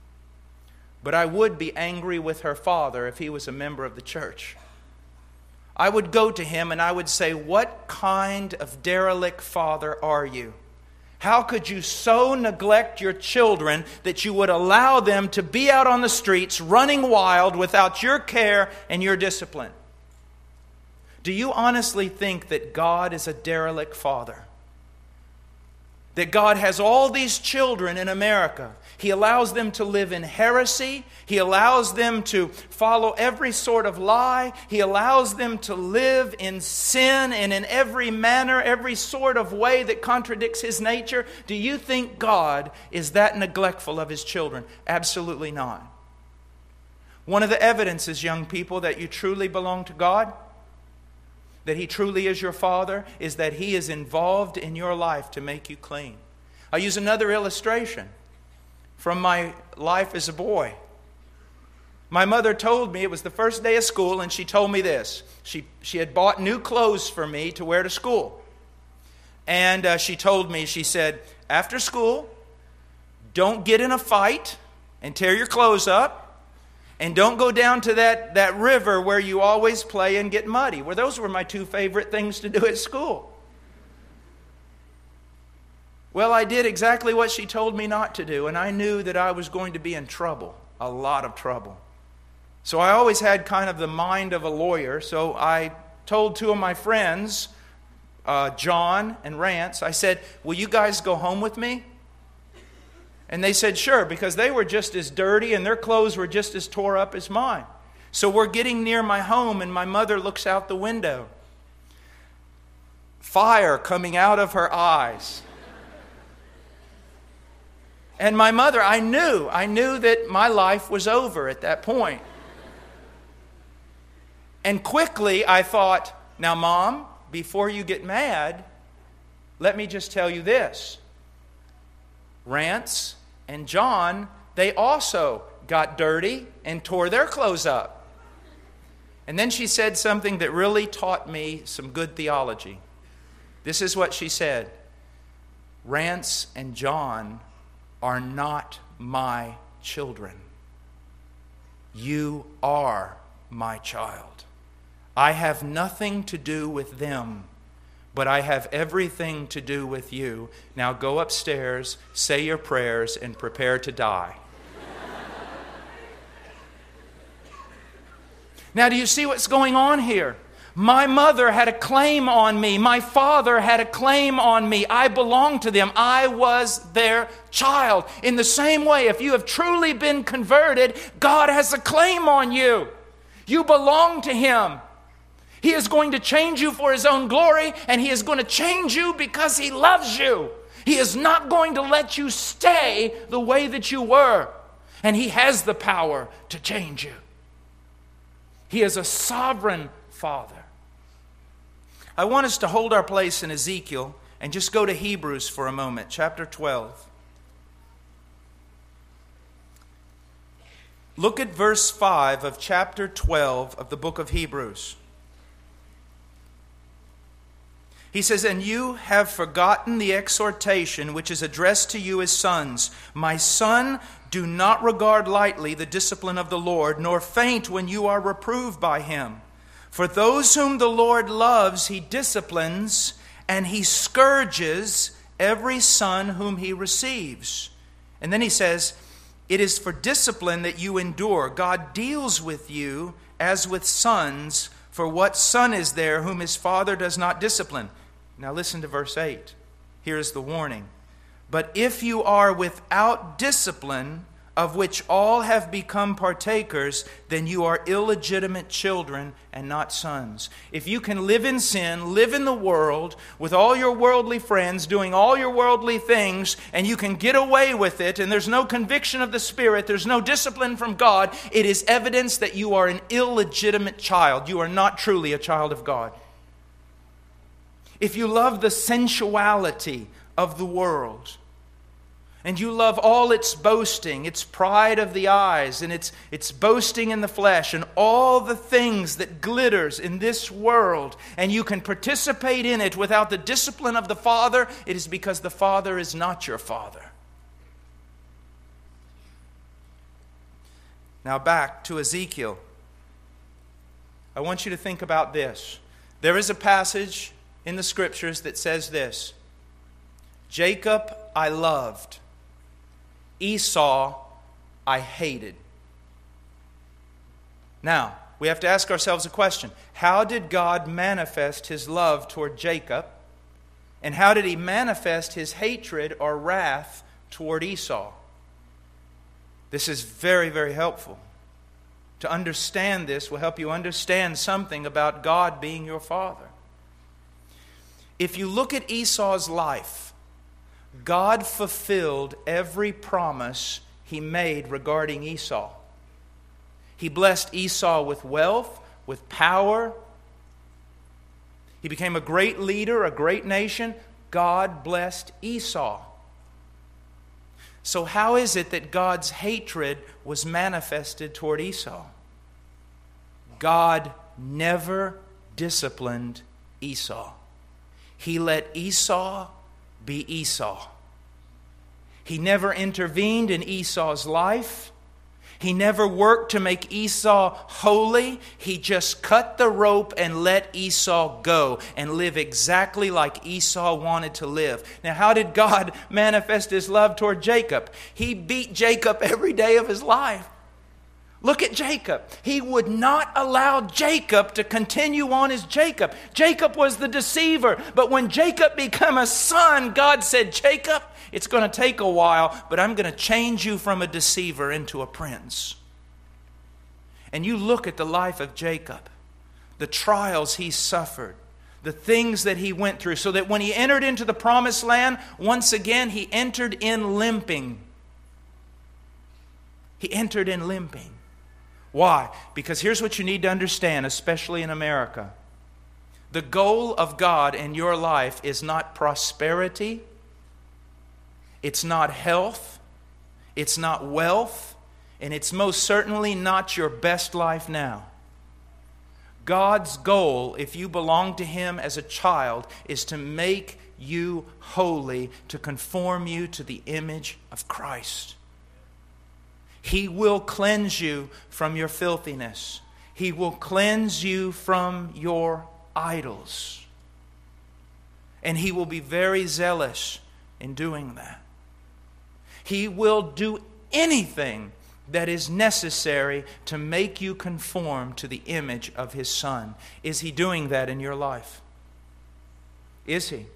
But I would be angry with her father if he was a member of the church. I would go to him and I would say, "What kind of derelict father are you? How could you so neglect your children that you would allow them to be out on the streets running wild without your care and your discipline?" Do you honestly think that God is a derelict father? That God has all these children in America. He allows them to live in heresy. He allows them to follow every sort of lie. He allows them to live in sin and in every manner, every sort of way that contradicts His nature. Do you think God is that neglectful of His children? Absolutely not. One of the evidences, young people, that you truly belong to God, that He truly is your Father, is that He is involved in your life to make you clean. I'll use another illustration from my life as a boy. My mother told me, it was the first day of school, and she told me this. She had bought new clothes for me to wear to school. And she told me, she said, "After school, don't get in a fight and tear your clothes up. And don't go down to that river where you always play and get muddy." Well, those were my two favorite things to do at school. Well, I did exactly what she told me not to do, and I knew that I was going to be in trouble, a lot of trouble. So I always had kind of the mind of a lawyer, so I told two of my friends, John and Rance, I said, "Will you guys go home with me?" And they said, "Sure," because they were just as dirty and their clothes were just as tore up as mine. So we're getting near my home and my mother looks out the window. Fire coming out of her eyes. And my mother, I knew that my life was over at that point. And quickly I thought, "Now, Mom, before you get mad, let me just tell you this. Rance and John, they also got dirty and tore their clothes up." And then she said something that really taught me some good theology. This is what she said. "Rance and John are not my children. You are my child. I have nothing to do with them, but I have everything to do with you. Now go upstairs, say your prayers, and prepare to die. Now, do you see what's going on here? My mother had a claim on me. My father had a claim on me. I belonged to them. I was their child. In the same way, if you have truly been converted, God has a claim on you. You belong to Him. He is going to change you for His own glory, and He is going to change you because He loves you. He is not going to let you stay the way that you were. And He has the power to change you. He is a sovereign Father. I want us to hold our place in Ezekiel and just go to Hebrews for a moment, chapter 12. Look at verse 5 of chapter 12 of the book of Hebrews. He says, "And you have forgotten the exhortation which is addressed to you as sons. My son, do not regard lightly the discipline of the Lord, nor faint when you are reproved by Him. For those whom the Lord loves, He disciplines, and He scourges every son whom He receives." And then he says, "It is for discipline that you endure. God deals with you as with sons, for what son is there whom his father does not discipline?" Now listen to verse 8. Here is the warning. "But if you are without discipline, of which all have become partakers, then you are illegitimate children and not sons." If you can live in sin, live in the world, with all your worldly friends, doing all your worldly things, and you can get away with it, and there's no conviction of the Spirit, there's no discipline from God, it is evidence that you are an illegitimate child. You are not truly a child of God. If you love the sensuality of the world, and you love all its boasting, its pride of the eyes, and its boasting in the flesh, and all the things that glitters in this world, and you can participate in it without the discipline of the Father, it is because the Father is not your Father. Now back to Ezekiel. I want you to think about this. There is a passage in the Scriptures that says this: "Jacob I loved, Esau I hated." Now, we have to ask ourselves a question. How did God manifest His love toward Jacob? And how did He manifest His hatred or wrath toward Esau? This is very, very helpful. To understand this will help you understand something about God being your Father. If you look at Esau's life, God fulfilled every promise He made regarding Esau. He blessed Esau with wealth, with power. He became a great leader, a great nation. God blessed Esau. So how is it that God's hatred was manifested toward Esau? God never disciplined Esau. He let Esau be Esau. He never intervened in Esau's life. He never worked to make Esau holy. He just cut the rope and let Esau go and live exactly like Esau wanted to live. Now, how did God manifest His love toward Jacob? He beat Jacob every day of his life. Look at Jacob. He would not allow Jacob to continue on as Jacob. Jacob was the deceiver. But when Jacob became a son, God said, "Jacob, it's going to take a while, but I'm going to change you from a deceiver into a prince." And you look at the life of Jacob, the trials he suffered, the things that he went through, so that when he entered into the promised land, once again he entered in limping. He entered in limping. Why? Because here's what you need to understand, especially in America. The goal of God in your life is not prosperity. It's not health. It's not wealth. And it's most certainly not your best life now. God's goal, if you belong to Him as a child, is to make you holy, to conform you to the image of Christ. He will cleanse you from your filthiness. He will cleanse you from your idols. And He will be very zealous in doing that. He will do anything that is necessary to make you conform to the image of His Son. Is He doing that in your life? Is He?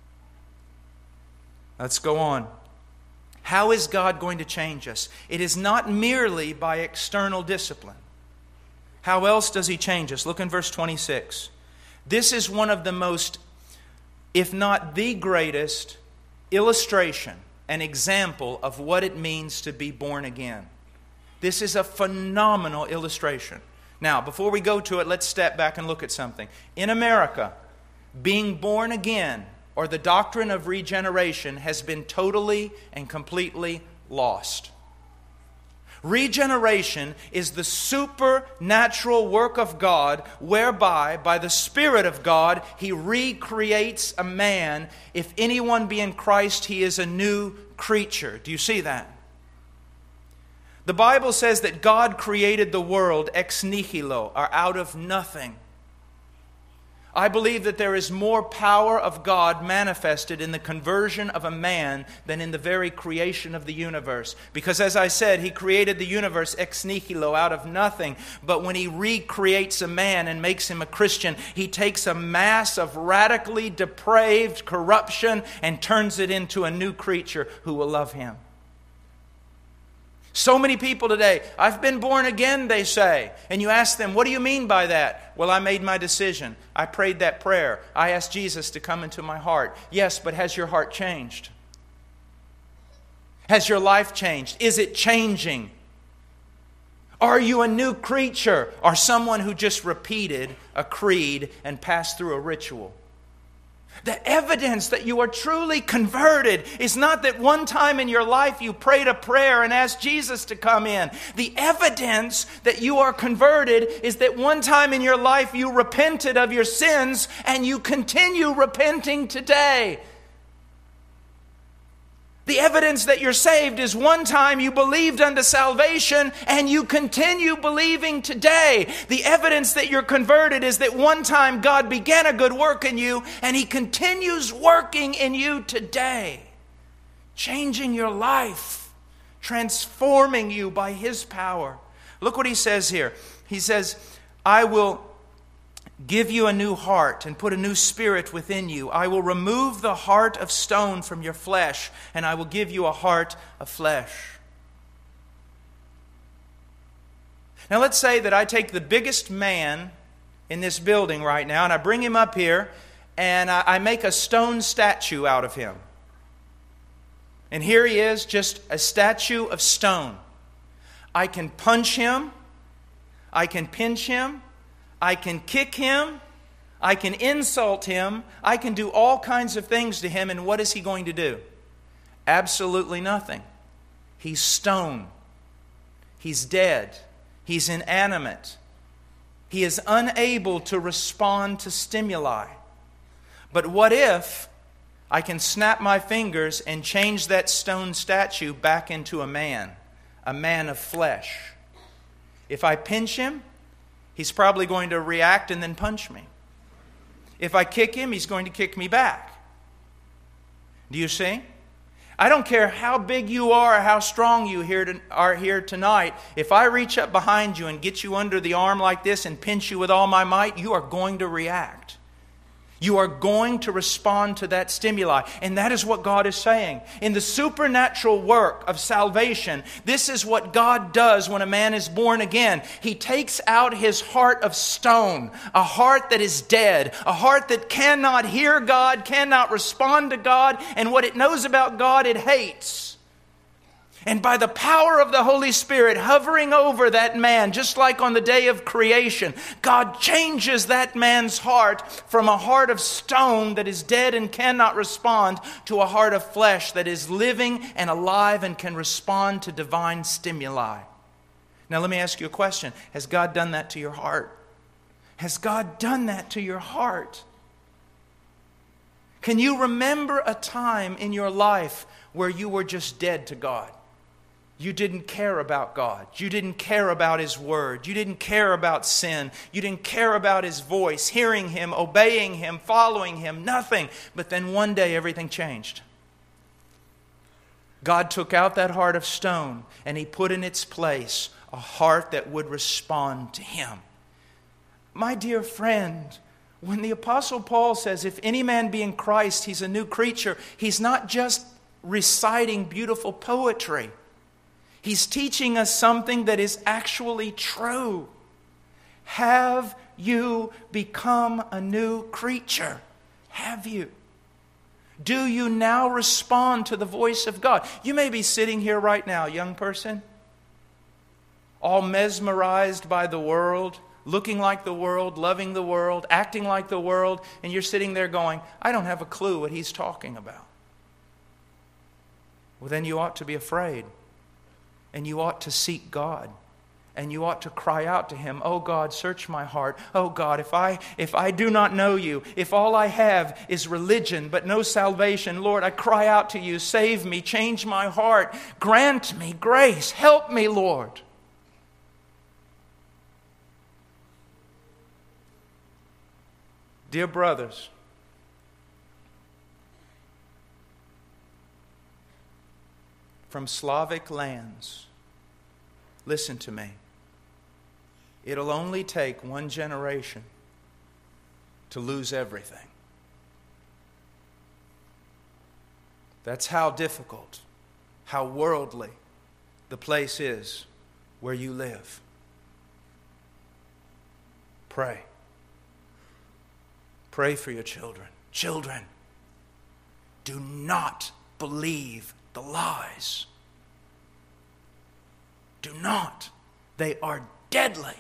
Let's go on. How is God going to change us? It is not merely by external discipline. How else does He change us? Look in verse 26. This is one of the most, if not the greatest, illustration, an example of what it means to be born again. This is a phenomenal illustration. Now, before we go to it, let's step back and look at something. In America, being born again, or the doctrine of regeneration, has been totally and completely lost. Regeneration is the supernatural work of God whereby, by the Spirit of God, He recreates a man. If anyone be in Christ, he is a new creature. Do you see that? The Bible says that God created the world ex nihilo, or out of nothing. I believe that there is more power of God manifested in the conversion of a man than in the very creation of the universe. Because as I said, He created the universe ex nihilo, out of nothing. But when He recreates a man and makes him a Christian, He takes a mass of radically depraved corruption and turns it into a new creature who will love Him. So many people today, I've been born again, they say. And you ask them, what do you mean by that? Well, I made my decision. I prayed that prayer. I asked Jesus to come into my heart. Yes, but has your heart changed? Has your life changed? Is it changing? Are you a new creature or someone who just repeated a creed and passed through a ritual? The evidence that you are truly converted is not that one time in your life you prayed a prayer and asked Jesus to come in. The evidence that you are converted is that one time in your life you repented of your sins and you continue repenting today. The evidence that you're saved is one time you believed unto salvation and you continue believing today. The evidence that you're converted is that one time God began a good work in you and He continues working in you today. Changing your life, transforming you by His power. Look what He says here. He says, I will give you a new heart and put a new spirit within you. I will remove the heart of stone from your flesh, and I will give you a heart of flesh. Now let's say that I take the biggest man in this building right now, and I bring him up here, and I make a stone statue out of him. And here he is, just a statue of stone. I can punch him. I can pinch him. I can kick him, I can insult him, I can do all kinds of things to him, and what is he going to do? Absolutely nothing. He's stone. He's dead. He's inanimate. He is unable to respond to stimuli. But what if I can snap my fingers and change that stone statue back into a man of flesh? If I pinch him, he's probably going to react and then punch me. If I kick him, he's going to kick me back. Do you see? I don't care how big you are or how strong you are here tonight. If I reach up behind you and get you under the arm like this and pinch you with all my might, you are going to react. You are going to respond to that stimuli. And that is what God is saying. In the supernatural work of salvation, this is what God does when a man is born again. He takes out his heart of stone, a heart that is dead, a heart that cannot hear God, cannot respond to God, and what it knows about God, it hates. And by the power of the Holy Spirit hovering over that man, just like on the day of creation, God changes that man's heart from a heart of stone that is dead and cannot respond to a heart of flesh that is living and alive and can respond to divine stimuli. Now let me ask you a question. Has God done that to your heart? Has God done that to your heart? Can you remember a time in your life where you were just dead to God? You didn't care about God. You didn't care about His Word. You didn't care about sin. You didn't care about His voice, hearing Him, obeying Him, following Him, nothing. But then one day everything changed. God took out that heart of stone and He put in its place a heart that would respond to Him. My dear friend, when the Apostle Paul says, if any man be in Christ, he's a new creature, he's not just reciting beautiful poetry. He's teaching us something that is actually true. Have you become a new creature? Have you? Do you now respond to the voice of God? You may be sitting here right now, young person, all mesmerized by the world, looking like the world, loving the world, acting like the world, and you're sitting there going, I don't have a clue what he's talking about. Well, then you ought to be afraid, and you ought to seek God. And you ought to cry out to Him, oh God, search my heart. Oh God, if I do not know You, if all I have is religion but no salvation, Lord, I cry out to You, save me, change my heart, grant me grace, help me, Lord. Dear brothers, from Slavic lands, listen to me. It'll only take one generation to lose everything. That's how difficult, how worldly the place is where you live. Pray. Pray for your children. Children, do not believe the lies. Do not. They are deadly.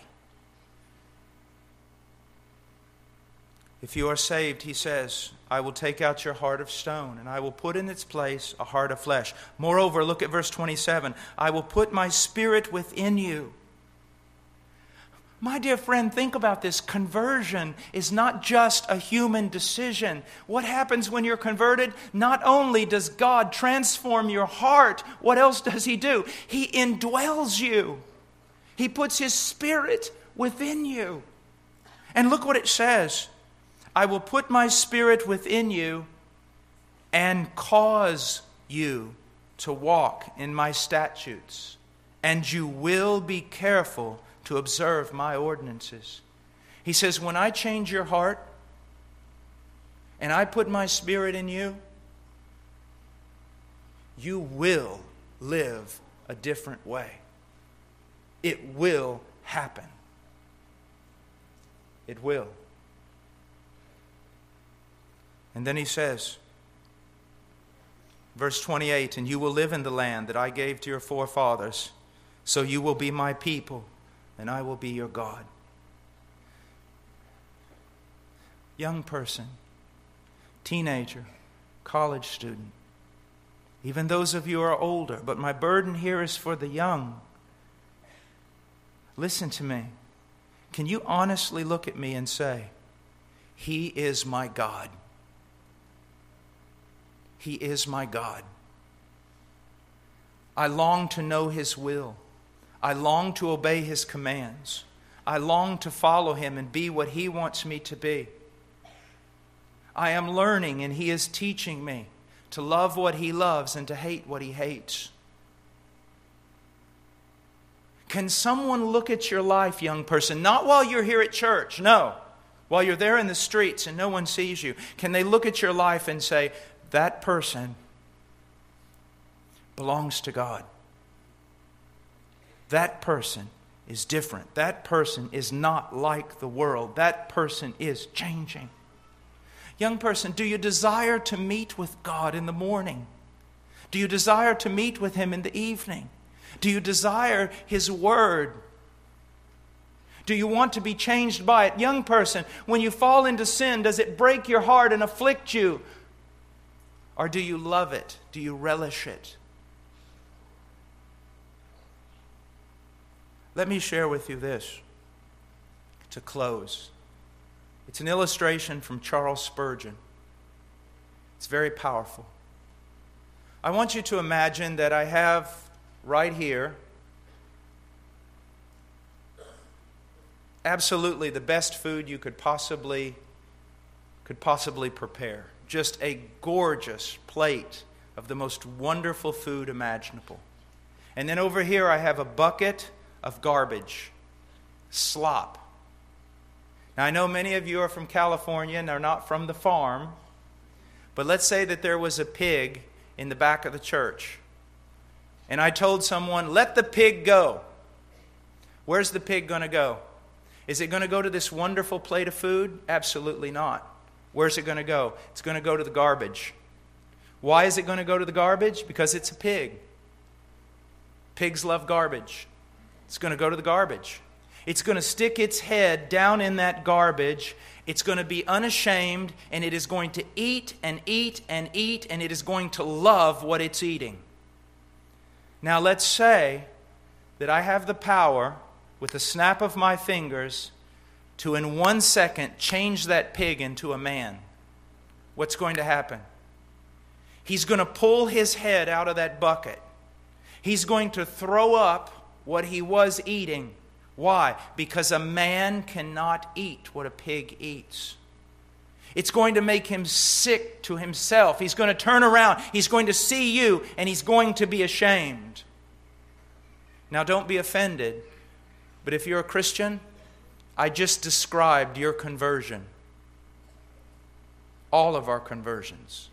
If you are saved, He says, I will take out your heart of stone, and I will put in its place a heart of flesh. Moreover, look at verse 27. I will put my Spirit within you. My dear friend, think about this. Conversion is not just a human decision. What happens when you're converted? Not only does God transform your heart, what else does He do? He indwells you. He puts His Spirit within you. And look what it says. I will put my Spirit within you and cause you to walk in my statutes, and you will be careful to observe my ordinances. He says, when I change your heart and I put my Spirit in you, you will live a different way. It will happen. It will. And then he says, verse 28, and you will live in the land that I gave to your forefathers, so you will be my people, and I will be your God. Young person, teenager, college student, even those of you who are older, but my burden here is for the young. Listen to me. Can you honestly look at me and say, He is my God? He is my God. I long to know His will. I long to obey His commands. I long to follow Him and be what He wants me to be. I am learning and He is teaching me to love what He loves and to hate what He hates. Can someone look at your life, young person, not while you're here at church, no, while you're there in the streets and no one sees you, can they look at your life and say, that person belongs to God. That person is different. That person is not like the world. That person is changing. Young person, do you desire to meet with God in the morning? Do you desire to meet with Him in the evening? Do you desire His Word? Do you want to be changed by it? Young person, when you fall into sin, does it break your heart and afflict you? Or do you love it? Do you relish it? Let me share with you this to close. It's an illustration from Charles Spurgeon. It's very powerful. I want you to imagine that I have right here, absolutely the best food you could possibly prepare. Just a gorgeous plate of the most wonderful food imaginable. And then over here I have a bucket of garbage, slop. Now I know many of you are from California and are not from the farm, but let's say that there was a pig in the back of the church. And I told someone, let the pig go. Where's the pig going to go? Is it going to go to this wonderful plate of food? Absolutely not. Where's it going to go? It's going to go to the garbage. Why is it going to go to the garbage? Because it's a pig. Pigs love garbage. It's going to go to the garbage. It's going to stick its head down in that garbage. It's going to be unashamed, and it is going to eat and eat and eat, and it is going to love what it's eating. Now let's say that I have the power, with a snap of my fingers, to in 1 second change that pig into a man. What's going to happen? He's going to pull his head out of that bucket. He's going to throw up what he was eating. Why? Because a man cannot eat what a pig eats. It's going to make him sick to himself. He's going to turn around. He's going to see you, and he's going to be ashamed. Now, don't be offended, but if you're a Christian, I just described your conversion. All of our conversions.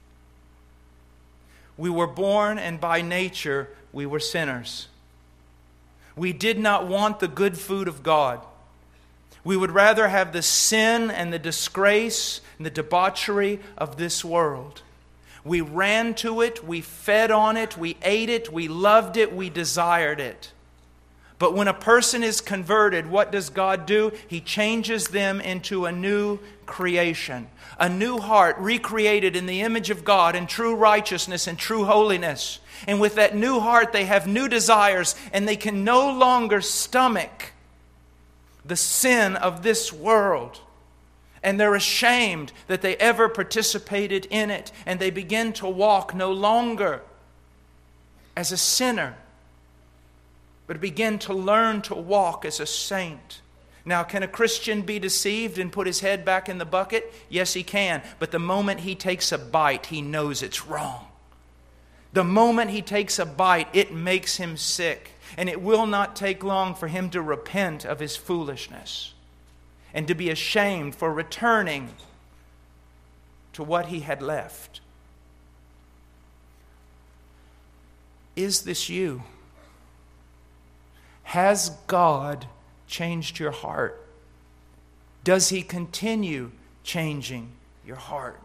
We were born, and by nature, we were sinners. We did not want the good food of God. We would rather have the sin and the disgrace and the debauchery of this world. We ran to it, we fed on it, we ate it, we loved it, we desired it. But when a person is converted, what does God do? He changes them into a new creation. A new heart recreated in the image of God in true righteousness and true holiness. And with that new heart, they have new desires, and they can no longer stomach the sin of this world. And they're ashamed that they ever participated in it. And they begin to walk no longer as a sinner, but begin to learn to walk as a saint. Now, can a Christian be deceived and put his head back in the bucket? Yes, he can. But the moment he takes a bite, he knows it's wrong. The moment he takes a bite, it makes him sick. And it will not take long for him to repent of his foolishness and to be ashamed for returning to what he had left. Is this you? Has God changed your heart? Does He continue changing your heart?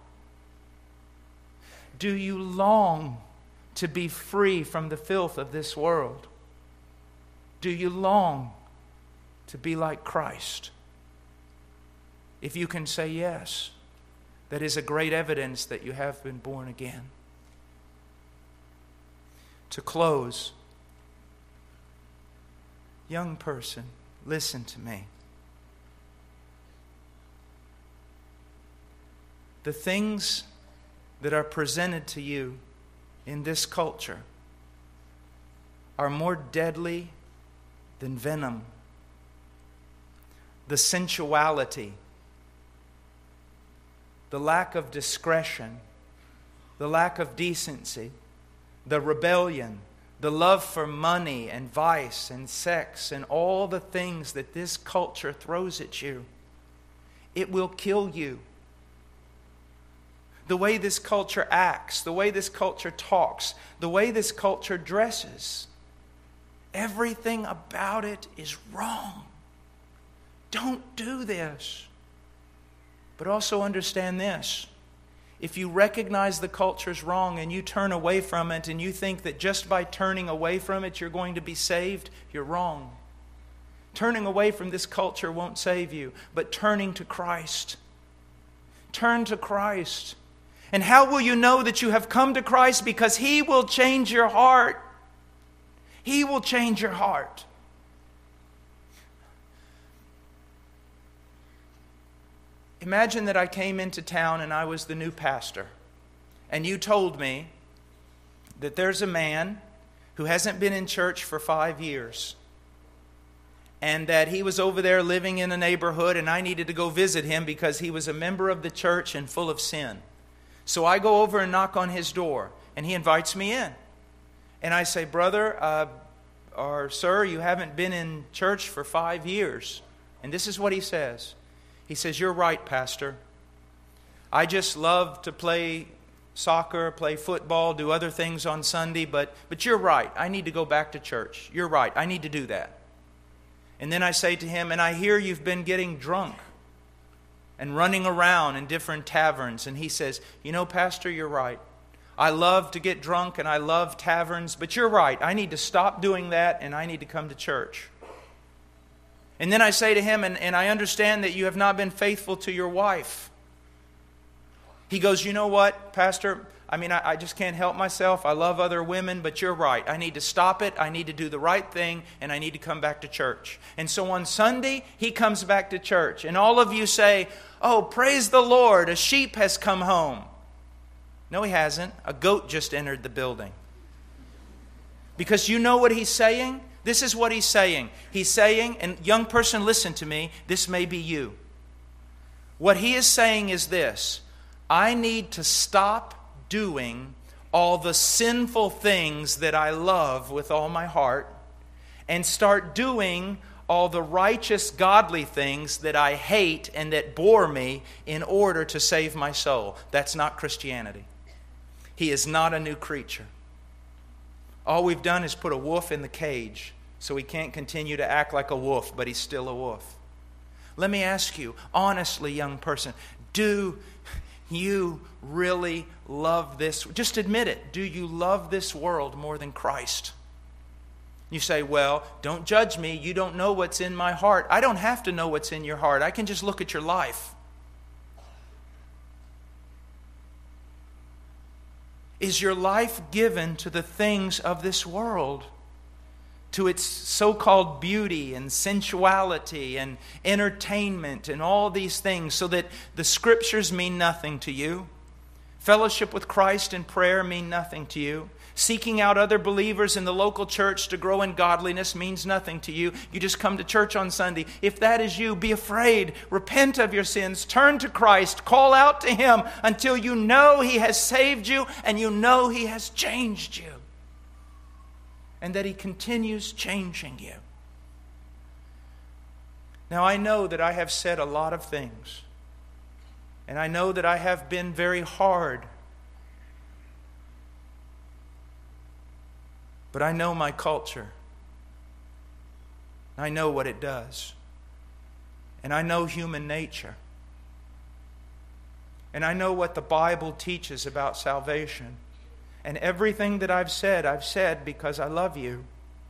Do you long to be free from the filth of this world? Do you long to be like Christ? If you can say yes, that is a great evidence that you have been born again. To close, young person, listen to me. The things that are presented to you in this culture are more deadly than venom. The sensuality, the lack of discretion, the lack of decency, the rebellion, the love for money and vice and sex and all the things that this culture throws at you, it will kill you. The way this culture acts, the way this culture talks, the way this culture dresses, everything about it is wrong. Don't do this. But also understand this. If you recognize the culture's wrong and you turn away from it and you think that just by turning away from it you're going to be saved, you're wrong. Turning away from this culture won't save you, but turning to Christ. Turn to Christ. And how will you know that you have come to Christ? Because He will change your heart. He will change your heart. Imagine that I came into town and I was the new pastor. And you told me that there's a man who hasn't been in church for 5 years, and that he was over there living in a neighborhood, and I needed to go visit him because he was a member of the church and full of sin. So I go over and knock on his door, and he invites me in. And I say, brother, or sir, you haven't been in church for 5 years. And this is what he says. He says, you're right, Pastor. I just love to play soccer, play football, do other things on Sunday, but you're right. I need to go back to church. You're right. I need to do that. And then I say to him, and I hear you've been getting drunk and running around in different taverns. And he says, you know, Pastor, you're right. I love to get drunk and I love taverns, but you're right. I need to stop doing that and I need to come to church. And then I say to him, and I understand that you have not been faithful to your wife. He goes, you know what, Pastor? I just can't help myself. I love other women, but you're right. I need to stop it. I need to do the right thing, and I need to come back to church. And so on Sunday, he comes back to church. And all of you say, oh, praise the Lord, a sheep has come home. No, he hasn't. A goat just entered the building. Because you know what he's saying? This is what he's saying. He's saying, and young person, listen to me, this may be you. What he is saying is this: I need to stop doing all the sinful things that I love with all my heart and start doing all the righteous, godly things that I hate and that bore me in order to save my soul. That's not Christianity. He is not a new creature. All we've done is put a wolf in the cage so he can't continue to act like a wolf, but he's still a wolf. Let me ask you, honestly, young person, do you really love this? Just admit it. Do you love this world more than Christ? You say, well, don't judge me. You don't know what's in my heart. I don't have to know what's in your heart. I can just look at your life. Is your life given to the things of this world? To its so-called beauty and sensuality and entertainment and all these things, so that the Scriptures mean nothing to you? Fellowship with Christ and prayer mean nothing to you? Seeking out other believers in the local church to grow in godliness means nothing to you. You just come to church on Sunday. If that is you, be afraid. Repent of your sins. Turn to Christ. Call out to Him until you know He has saved you and you know He has changed you. And that He continues changing you. Now, I know that I have said a lot of things. And I know that I have been very hard. But I know my culture. I know what it does. And I know human nature. And I know what the Bible teaches about salvation. And everything that I've said because I love you.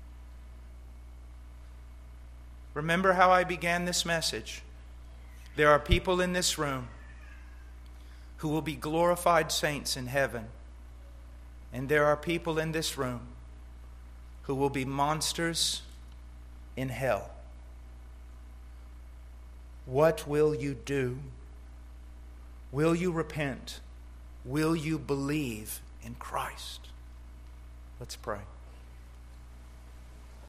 Remember how I began this message. There are people in this room who will be glorified saints in heaven. And there are people in this room who will be monsters in hell. What will you do? Will you repent? Will you believe in Christ? Let's pray.